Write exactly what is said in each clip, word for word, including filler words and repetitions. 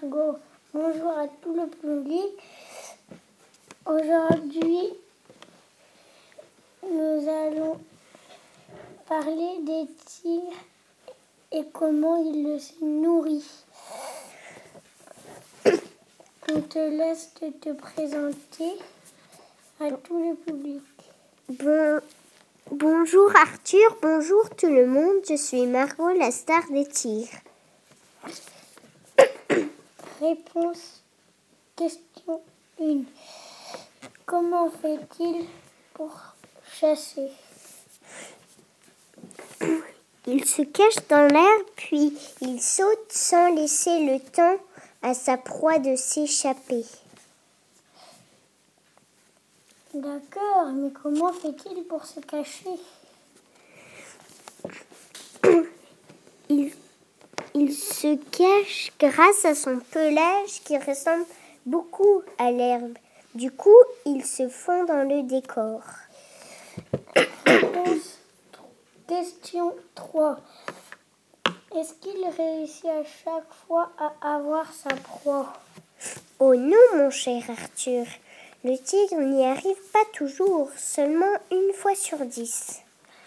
Margot. Bonjour à tout le public. Aujourd'hui, nous allons parler des tigres et comment ils se nourrissent. On te laisse te, te présenter à tout le public. Bon, bonjour Arthur, bonjour tout le monde, je suis Margot, la star des tigres. Réponse question un. Comment fait-il pour chasser? Il se cache dans l'herbe, puis il saute sans laisser le temps à sa proie de s'échapper. D'accord, mais comment fait-il pour se cacher? Il, il se cache grâce à son pelage qui ressemble beaucoup à l'herbe. Du coup, il se fond dans le décor. Réponse question trois. Est-ce qu'il réussit à chaque fois à avoir sa proie? Oh non, mon cher Arthur, le tigre n'y arrive pas toujours, seulement une fois sur dix.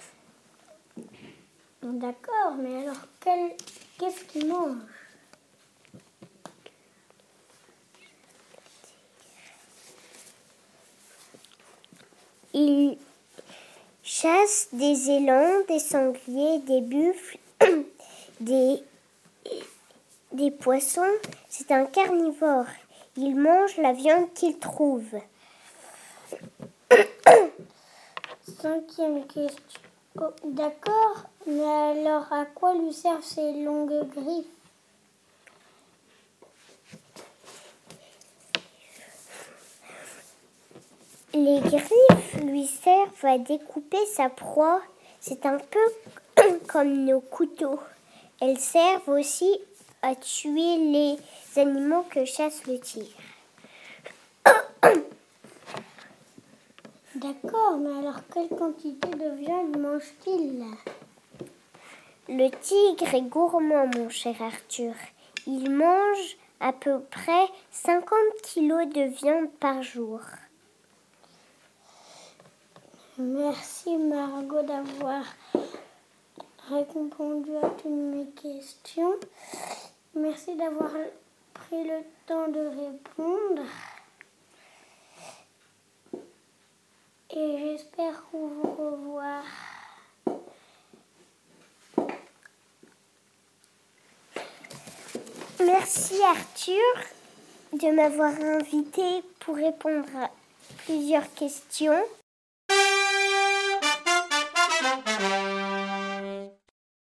D'accord, mais alors quel, qu'est-ce qu'il mange? Il chasse des élans, des sangliers, des buffles, des, des poissons. C'est un carnivore. Il mange la viande qu'il trouve. Cinquième question. Oh, d'accord, mais alors à quoi lui servent ces longues griffes? Les griffes lui servent à découper sa proie. C'est un peu comme nos couteaux. Elles servent aussi à tuer les animaux que chasse le tigre. D'accord, mais alors quelle quantité de viande mange-t-il? Le tigre est gourmand, mon cher Arthur. Il mange à peu près cinquante kilos de viande par jour. Merci Margot d'avoir répondu à toutes mes questions. Merci d'avoir pris le temps de répondre. Et j'espère vous revoir. Merci Arthur de m'avoir invité pour répondre à plusieurs questions.